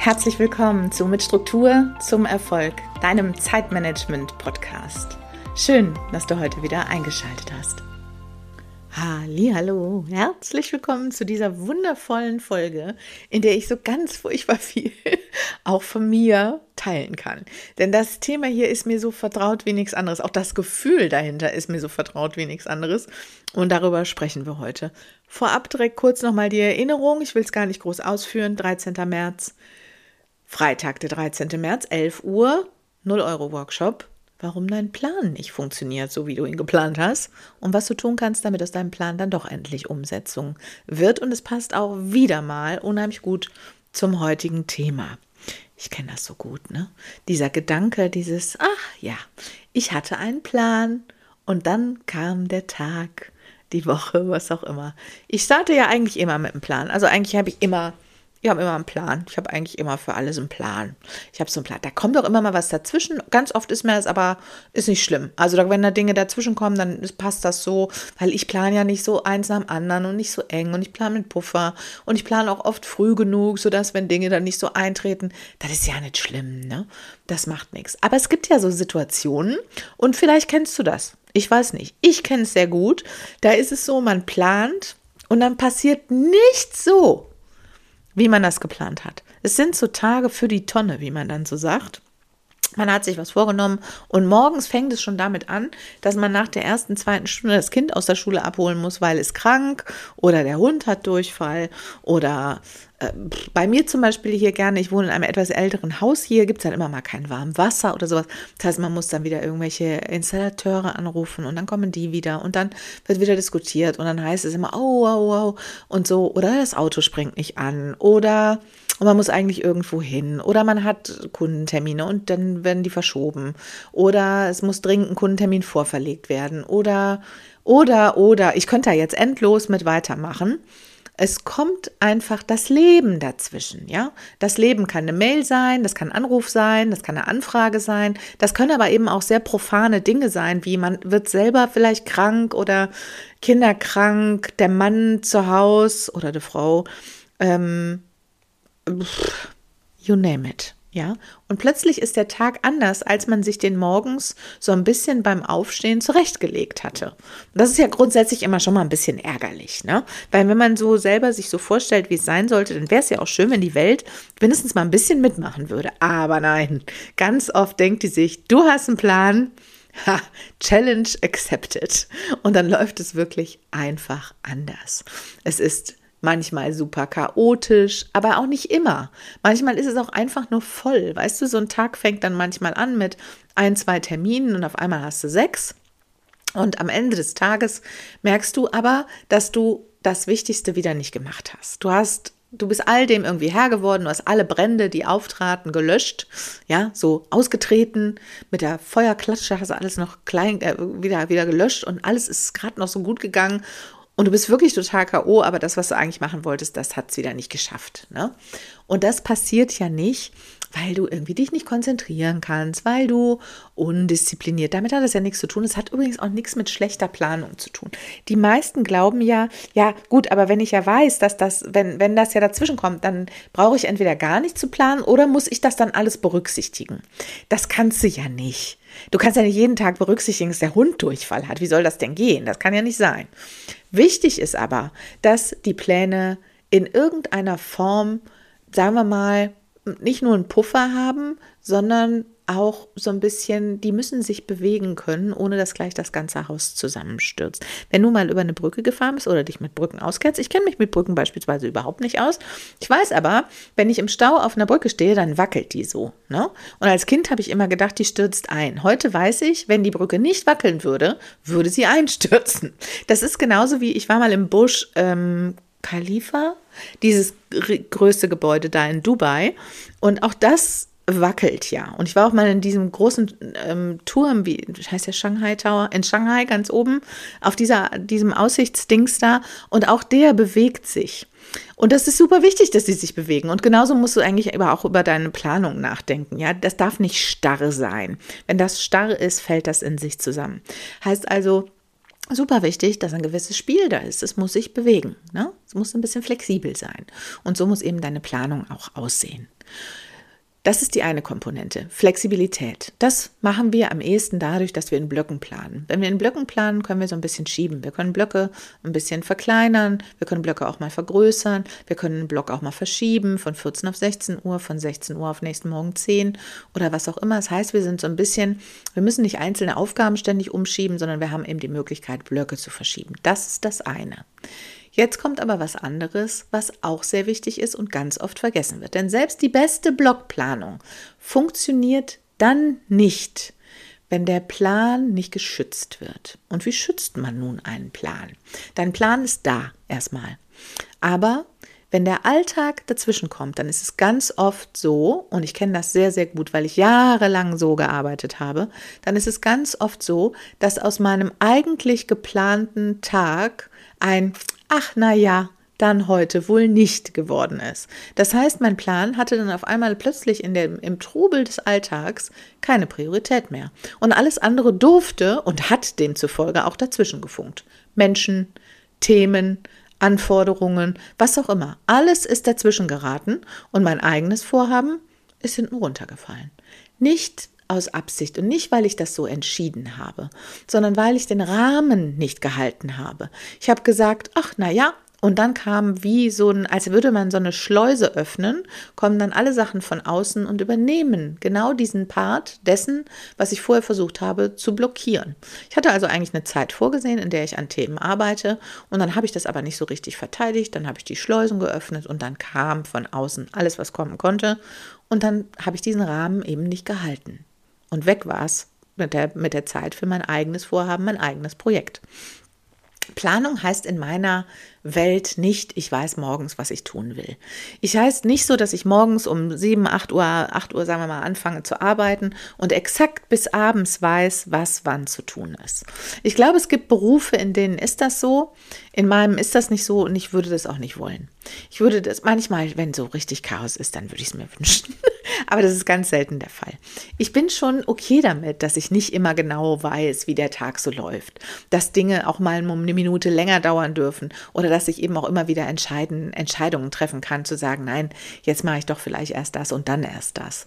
Herzlich willkommen zu Mit Struktur zum Erfolg, deinem Zeitmanagement-Podcast. Schön, dass du heute wieder eingeschaltet hast. Hallihallo, herzlich willkommen zu dieser wundervollen Folge, in der ich so ganz furchtbar viel auch von mir teilen kann. Denn das Thema hier ist mir so vertraut wie nichts anderes. Auch das Gefühl dahinter ist mir so vertraut wie nichts anderes. Und darüber sprechen wir heute. Vorab direkt kurz nochmal die Erinnerung. Ich will es gar nicht groß ausführen. 13. März, Freitag, der 13. März, 11 Uhr, 0 € Workshop. Warum dein Plan nicht funktioniert, so wie du ihn geplant hast und was du tun kannst, damit aus deinem Plan dann doch endlich Umsetzung wird. Und es passt auch wieder mal unheimlich gut zum heutigen Thema. Ich kenne das so gut, ne? Dieser Gedanke, ich hatte einen Plan und dann kam der Tag, die Woche, was auch immer. Ich starte ja eigentlich immer mit einem Plan. Also eigentlich habe ich immer einen Plan. Ich habe eigentlich immer für alles einen Plan. Ich habe so einen Plan. Da kommt auch immer mal was dazwischen. Ganz oft ist mir das aber, ist nicht schlimm. Also wenn da Dinge dazwischen kommen, dann passt das so, weil ich plane ja nicht so eins nach dem anderen und nicht so eng und ich plane mit Puffer und ich plane auch oft früh genug, sodass, wenn Dinge dann nicht so eintreten, das ist ja nicht schlimm, ne? Das macht nichts. Aber es gibt ja so Situationen und vielleicht kennst du das. Ich weiß nicht. Ich kenne es sehr gut. Da ist es so, man plant und dann passiert nichts so, wie man das geplant hat. Es sind so Tage für die Tonne, wie man dann so sagt. Man hat sich was vorgenommen und morgens fängt es schon damit an, dass man nach der ersten, zweiten Stunde das Kind aus der Schule abholen muss, weil es krank oder der Hund hat Durchfall oder bei mir zum Beispiel hier gerne, ich wohne in einem etwas älteren Haus, hier gibt es dann immer mal kein warmes Wasser oder sowas. Das heißt, man muss dann wieder irgendwelche Installateure anrufen und dann kommen die wieder und dann wird wieder diskutiert und dann heißt es immer, oh und so, oder das Auto springt nicht an oder man muss eigentlich irgendwo hin oder man hat Kundentermine und dann werden die verschoben oder es muss dringend ein Kundentermin vorverlegt werden oder, ich könnte da jetzt endlos mit weitermachen. Es kommt einfach das Leben dazwischen, ja. Das Leben kann eine Mail sein, das kann ein Anruf sein, das kann eine Anfrage sein. Das können aber eben auch sehr profane Dinge sein, wie man wird selber vielleicht krank oder Kinder krank, der Mann zu Hause oder die Frau, you name it. Ja, und plötzlich ist der Tag anders, als man sich den morgens so ein bisschen beim Aufstehen zurechtgelegt hatte. Und das ist ja grundsätzlich immer schon mal ein bisschen ärgerlich, ne? Weil wenn man so selber sich so vorstellt, wie es sein sollte, dann wäre es ja auch schön, wenn die Welt mindestens mal ein bisschen mitmachen würde. Aber nein, ganz oft denkt die sich, du hast einen Plan, Challenge accepted. Und dann läuft es wirklich einfach anders. Es ist manchmal super chaotisch, aber auch nicht immer. Manchmal ist es auch einfach nur voll. Weißt du, so ein Tag fängt dann manchmal an mit 1, 2 Terminen und auf einmal hast du 6. Und am Ende des Tages merkst du aber, dass du das Wichtigste wieder nicht gemacht hast. Du bist all dem irgendwie Herr geworden, du hast alle Brände, die auftraten, gelöscht, ja, so ausgetreten, mit der Feuerklatsche hast du alles noch wieder gelöscht und alles ist gerade noch so gut gegangen. Und du bist wirklich total K.O., aber das, was du eigentlich machen wolltest, das hat es wieder nicht geschafft, ne? Und das passiert ja nicht, weil du irgendwie dich nicht konzentrieren kannst, weil du undiszipliniert, damit hat das ja nichts zu tun. Es hat übrigens auch nichts mit schlechter Planung zu tun. Die meisten glauben ja gut, aber wenn ich ja weiß, dass wenn das ja dazwischen kommt, dann brauche ich entweder gar nicht zu planen oder muss ich das dann alles berücksichtigen. Das kannst du ja nicht. Du kannst ja nicht jeden Tag berücksichtigen, dass der Hund Durchfall hat. Wie soll das denn gehen? Das kann ja nicht sein. Wichtig ist aber, dass die Pläne in irgendeiner Form, sagen wir mal, nicht nur einen Puffer haben, sondern auch so ein bisschen, die müssen sich bewegen können, ohne dass gleich das ganze Haus zusammenstürzt. Wenn du mal über eine Brücke gefahren bist oder dich mit Brücken auskennst, ich kenne mich mit Brücken beispielsweise überhaupt nicht aus. Ich weiß aber, wenn ich im Stau auf einer Brücke stehe, dann wackelt die so, ne? Und als Kind habe ich immer gedacht, die stürzt ein. Heute weiß ich, wenn die Brücke nicht wackeln würde, würde sie einstürzen. Das ist genauso wie, ich war mal im Burj Khalifa, dieses größte Gebäude da in Dubai, und auch das wackelt ja. Und ich war auch mal in diesem großen Turm, wie heißt der, Shanghai Tower, in Shanghai ganz oben, auf diesem Aussichtsdings da, und auch der bewegt sich. Und das ist super wichtig, dass sie sich bewegen. Und genauso musst du eigentlich aber auch über deine Planung nachdenken. Ja, das darf nicht starr sein. Wenn das starr ist, fällt das in sich zusammen. Heißt also, super wichtig, dass ein gewisses Spiel da ist. Es muss sich bewegen, ne? Es muss ein bisschen flexibel sein. Und so muss eben deine Planung auch aussehen. Das ist die eine Komponente, Flexibilität. Das machen wir am ehesten dadurch, dass wir in Blöcken planen. Wenn wir in Blöcken planen, können wir so ein bisschen schieben. Wir können Blöcke ein bisschen verkleinern, wir können Blöcke auch mal vergrößern, wir können einen Block auch mal verschieben von 14 auf 16 Uhr, von 16 Uhr auf nächsten Morgen 10 oder was auch immer. Das heißt, wir müssen nicht einzelne Aufgaben ständig umschieben, sondern wir haben eben die Möglichkeit, Blöcke zu verschieben. Das ist das eine. Jetzt kommt aber was anderes, was auch sehr wichtig ist und ganz oft vergessen wird. Denn selbst die beste Blockplanung funktioniert dann nicht, wenn der Plan nicht geschützt wird. Und wie schützt man nun einen Plan? Dein Plan ist da erstmal. Aber wenn der Alltag dazwischen kommt, dann ist es ganz oft so, und ich kenne das sehr, sehr gut, weil ich jahrelang so gearbeitet habe, dann ist es ganz oft so, dass aus meinem eigentlich geplanten Tag ein ach na ja, dann heute wohl nicht geworden ist. Das heißt, mein Plan hatte dann auf einmal plötzlich im Trubel des Alltags keine Priorität mehr. Und alles andere durfte und hat demzufolge auch dazwischen gefunkt. Menschen, Themen, Anforderungen, was auch immer. Alles ist dazwischen geraten und mein eigenes Vorhaben ist hinten runtergefallen. Nicht aus Absicht und nicht, weil ich das so entschieden habe, sondern weil ich den Rahmen nicht gehalten habe. Ich habe gesagt, ach na ja, und dann kam als würde man so eine Schleuse öffnen, kommen dann alle Sachen von außen und übernehmen genau diesen Part dessen, was ich vorher versucht habe zu blockieren. Ich hatte also eigentlich eine Zeit vorgesehen, in der ich an Themen arbeite und dann habe ich das aber nicht so richtig verteidigt, dann habe ich die Schleusen geöffnet und dann kam von außen alles, was kommen konnte und dann habe ich diesen Rahmen eben nicht gehalten. Und weg war es mit der Zeit für mein eigenes Vorhaben, mein eigenes Projekt. Planung heißt in meiner Welt nicht, ich weiß morgens, was ich tun will. Ich heißt nicht so, dass ich morgens um 7, 8 Uhr sagen wir mal, anfange zu arbeiten und exakt bis abends weiß, was wann zu tun ist. Ich glaube, es gibt Berufe, in denen ist das so. In meinem ist das nicht so und ich würde das auch nicht wollen. Ich würde das manchmal, wenn so richtig Chaos ist, dann würde ich es mir wünschen. Aber das ist ganz selten der Fall. Ich bin schon okay damit, dass ich nicht immer genau weiß, wie der Tag so läuft. Dass Dinge auch mal um eine Minute länger dauern dürfen oder dass ich eben auch immer wieder Entscheidungen treffen kann, zu sagen, nein, jetzt mache ich doch vielleicht erst das und dann erst das.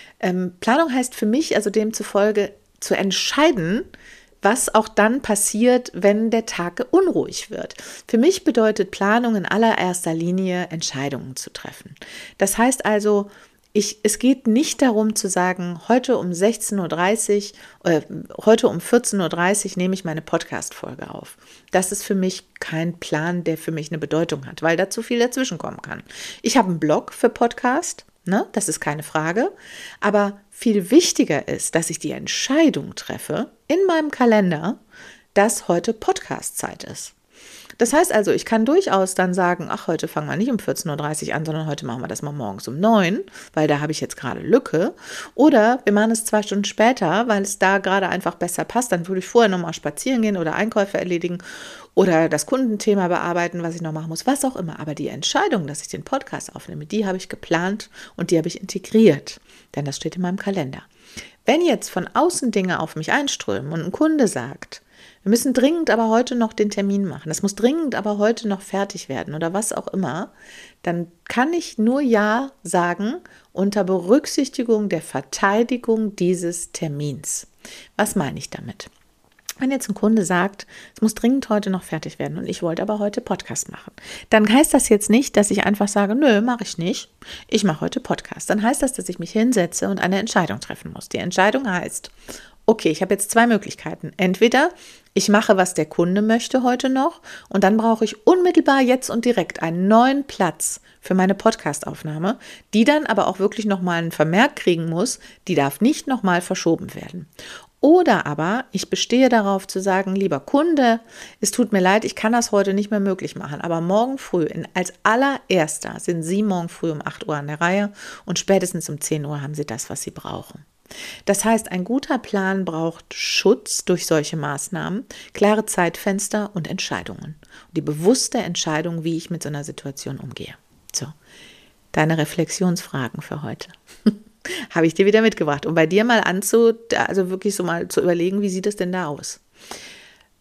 Planung heißt für mich also demzufolge zu entscheiden, was auch dann passiert, wenn der Tag unruhig wird. Für mich bedeutet Planung in allererster Linie, Entscheidungen zu treffen. Das heißt also, es geht nicht darum zu sagen, heute um 16:30 Uhr, heute um 14:30 Uhr nehme ich meine Podcast-Folge auf. Das ist für mich kein Plan, der für mich eine Bedeutung hat, weil da zu viel dazwischen kommen kann. Ich habe einen Blog für Podcast, ne? Das ist keine Frage, aber viel wichtiger ist, dass ich die Entscheidung treffe in meinem Kalender, dass heute Podcast-Zeit ist. Das heißt also, ich kann durchaus dann sagen, ach, heute fangen wir nicht um 14:30 Uhr an, sondern heute machen wir das mal morgens um 9, weil da habe ich jetzt gerade Lücke. Oder wir machen es 2 Stunden später, weil es da gerade einfach besser passt. Dann würde ich vorher nochmal spazieren gehen oder Einkäufe erledigen oder das Kundenthema bearbeiten, was ich noch machen muss, was auch immer. Aber die Entscheidung, dass ich den Podcast aufnehme, die habe ich geplant und die habe ich integriert, denn das steht in meinem Kalender. Wenn jetzt von außen Dinge auf mich einströmen und ein Kunde sagt, wir müssen dringend aber heute noch den Termin machen, das muss dringend aber heute noch fertig werden oder was auch immer, dann kann ich nur Ja sagen unter Berücksichtigung der Verteidigung dieses Termins. Was meine ich damit? Wenn jetzt ein Kunde sagt, es muss dringend heute noch fertig werden und ich wollte aber heute Podcast machen, dann heißt das jetzt nicht, dass ich einfach sage, nö, mache ich nicht, ich mache heute Podcast. Dann heißt das, dass ich mich hinsetze und eine Entscheidung treffen muss. Die Entscheidung heißt, okay, ich habe jetzt 2 Möglichkeiten. Entweder ich mache, was der Kunde möchte heute noch und dann brauche ich unmittelbar jetzt und direkt einen neuen Platz für meine Podcastaufnahme, die dann aber auch wirklich nochmal einen Vermerk kriegen muss, die darf nicht nochmal verschoben werden. Oder aber ich bestehe darauf zu sagen, lieber Kunde, es tut mir leid, ich kann das heute nicht mehr möglich machen, aber morgen früh, als allererster sind Sie morgen früh um 8 Uhr an der Reihe und spätestens um 10 Uhr haben Sie das, was Sie brauchen. Das heißt, ein guter Plan braucht Schutz durch solche Maßnahmen, klare Zeitfenster und Entscheidungen. Und die bewusste Entscheidung, wie ich mit so einer Situation umgehe. So, deine Reflexionsfragen für heute. Habe ich dir wieder mitgebracht, um bei dir mal also wirklich so mal zu überlegen, wie sieht es denn da aus?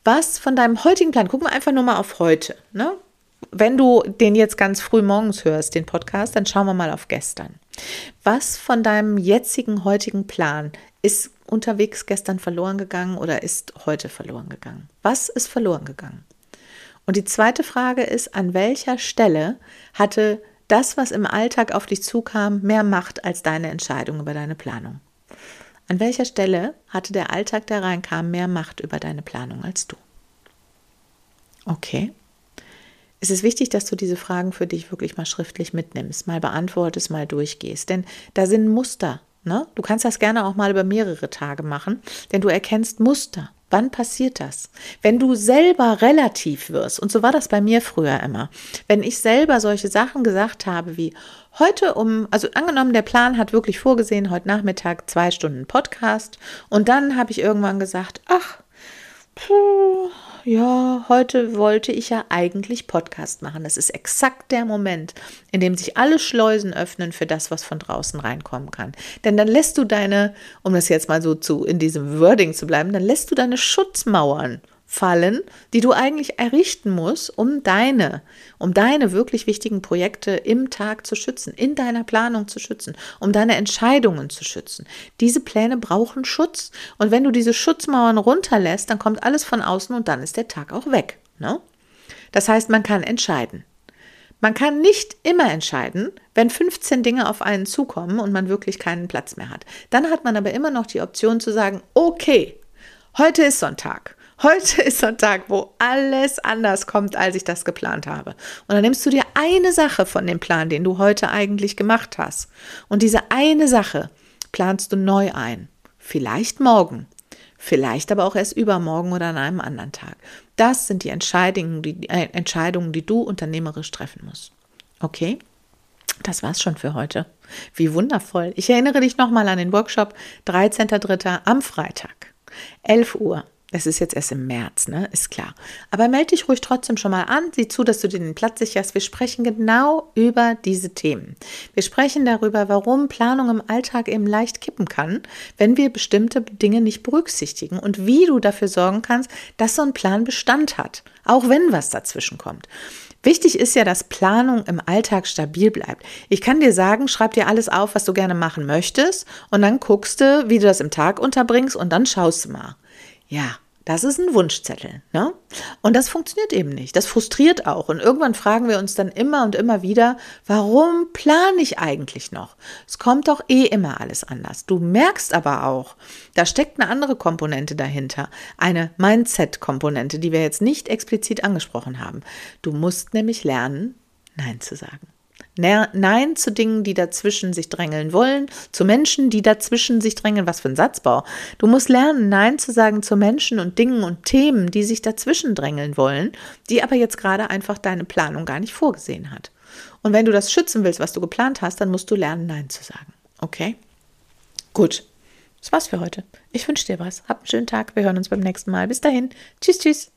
Was von deinem heutigen Plan, guck mal einfach nur mal auf heute, ne? Wenn du den jetzt ganz früh morgens hörst, den Podcast, dann schauen wir mal auf gestern. Was von deinem jetzigen, heutigen Plan ist unterwegs gestern verloren gegangen oder ist heute verloren gegangen? Was ist verloren gegangen? Und die zweite Frage ist, an welcher Stelle hatte das, was im Alltag auf dich zukam, mehr Macht als deine Entscheidung über deine Planung? An welcher Stelle hatte der Alltag, der reinkam, mehr Macht über deine Planung als du? Okay. Es ist wichtig, dass du diese Fragen für dich wirklich mal schriftlich mitnimmst, mal beantwortest, mal durchgehst, denn da sind Muster, ne? Du kannst das gerne auch mal über mehrere Tage machen, denn du erkennst Muster. Wann passiert das? Wenn du selber relativ wirst, und so war das bei mir früher immer, wenn ich selber solche Sachen gesagt habe wie heute also angenommen, der Plan hat wirklich vorgesehen, heute Nachmittag 2 Stunden Podcast und dann habe ich irgendwann gesagt, ach, ja, heute wollte ich ja eigentlich Podcast machen. Das ist exakt der Moment, in dem sich alle Schleusen öffnen für das, was von draußen reinkommen kann. Denn dann lässt du um das jetzt mal so in diesem Wording zu bleiben, dann lässt du deine Schutzmauern fallen, die du eigentlich errichten musst, um deine wirklich wichtigen Projekte im Tag zu schützen, in deiner Planung zu schützen, um deine Entscheidungen zu schützen. Diese Pläne brauchen Schutz. Und wenn du diese Schutzmauern runterlässt, dann kommt alles von außen und dann ist der Tag auch weg, ne? Das heißt, man kann entscheiden. Man kann nicht immer entscheiden, wenn 15 Dinge auf einen zukommen und man wirklich keinen Platz mehr hat. Dann hat man aber immer noch die Option zu sagen, okay, heute ist Sonntag. Heute ist so ein Tag, wo alles anders kommt, als ich das geplant habe. Und dann nimmst du dir eine Sache von dem Plan, den du heute eigentlich gemacht hast. Und diese eine Sache planst du neu ein. Vielleicht morgen, vielleicht aber auch erst übermorgen oder an einem anderen Tag. Das sind die Entscheidungen, die du unternehmerisch treffen musst. Okay? Das war's schon für heute. Wie wundervoll. Ich erinnere dich nochmal an den Workshop 13.03. am Freitag, 11 Uhr. Es ist jetzt erst im März, ne? Ist klar. Aber melde dich ruhig trotzdem schon mal an. Sieh zu, dass du dir den Platz sicherst. Wir sprechen genau über diese Themen. Wir sprechen darüber, warum Planung im Alltag eben leicht kippen kann, wenn wir bestimmte Dinge nicht berücksichtigen und wie du dafür sorgen kannst, dass so ein Plan Bestand hat, auch wenn was dazwischen kommt. Wichtig ist ja, dass Planung im Alltag stabil bleibt. Ich kann dir sagen, schreib dir alles auf, was du gerne machen möchtest und dann guckst du, wie du das im Tag unterbringst und dann schaust du mal. Ja, das ist ein Wunschzettel, ne? Und das funktioniert eben nicht. Das frustriert auch. Und irgendwann fragen wir uns dann immer und immer wieder, warum plane ich eigentlich noch? Es kommt doch immer alles anders. Du merkst aber auch, da steckt eine andere Komponente dahinter. Eine Mindset-Komponente, die wir jetzt nicht explizit angesprochen haben. Du musst nämlich lernen, Nein zu sagen. Nein zu Dingen, die dazwischen sich drängeln wollen, zu Menschen, die dazwischen sich drängeln. Was für ein Satzbau. Du musst lernen, Nein zu sagen zu Menschen und Dingen und Themen, die sich dazwischen drängeln wollen, die aber jetzt gerade einfach deine Planung gar nicht vorgesehen hat. Und wenn du das schützen willst, was du geplant hast, dann musst du lernen, Nein zu sagen. Okay? Gut. Das war's für heute. Ich wünsche dir was. Hab einen schönen Tag. Wir hören uns beim nächsten Mal. Bis dahin. Tschüss, tschüss.